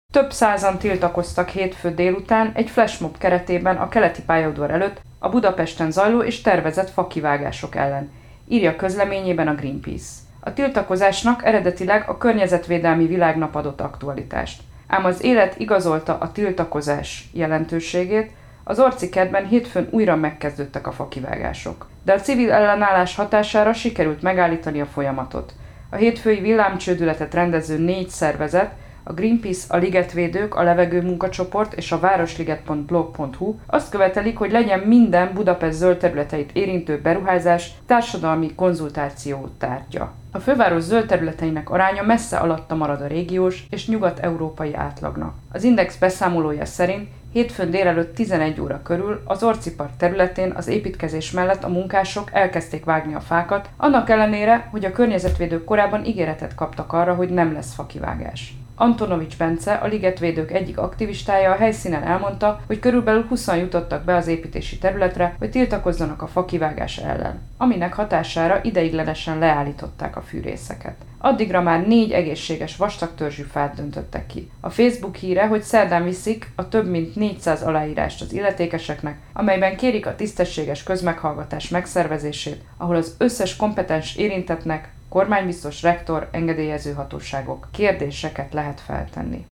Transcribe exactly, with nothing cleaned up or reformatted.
Több százan tiltakoztak hétfő délután egy flashmob keretében a keleti pályaudvar előtt a Budapesten zajló és tervezett fakivágások ellen, írja közleményében a Greenpeace. A tiltakozásnak eredetileg a Környezetvédelmi Világnap adott aktualitást. Ám az élet igazolta a tiltakozás jelentőségét, az Orcikertben hétfőn újra megkezdődtek a fakivágások. De a civil ellenállás hatására sikerült megállítani a folyamatot. A hétfői villámcsődületet rendező négy szervezet, a Greenpeace, a Ligetvédők, a Levegőmunkacsoport és a városliget pont blog pont hu azt követelik, hogy legyen minden Budapest zöld területeit érintő beruházás társadalmi konzultáció tárgya. A főváros zöld területeinek aránya messze alatta marad a régiós és nyugat-európai átlagnak. Az Index beszámolója szerint hétfőn délelőtt tizenegy óra körül az Orci Park területén az építkezés mellett a munkások elkezdték vágni a fákat, annak ellenére, hogy a környezetvédők korábban ígéretet kaptak arra, hogy nem lesz fakivágás. Antonovics Bence, a Ligetvédők egyik aktivistája a helyszínen elmondta, hogy körülbelül húszan jutottak be az építési területre, hogy tiltakozzanak a fakivágás ellen, aminek hatására ideiglenesen leállították a fűrészeket. Addigra már négy egészséges vastagtörzsű fát döntöttek ki. A Facebook híre, hogy szerdán viszik a több mint négyszáz aláírást az illetékeseknek, amelyben kérik a tisztességes közmeghallgatás megszervezését, ahol az összes kompetens érintettnek, kormánybiztos, rektor, engedélyező hatóságok kérdéseket lehet feltenni.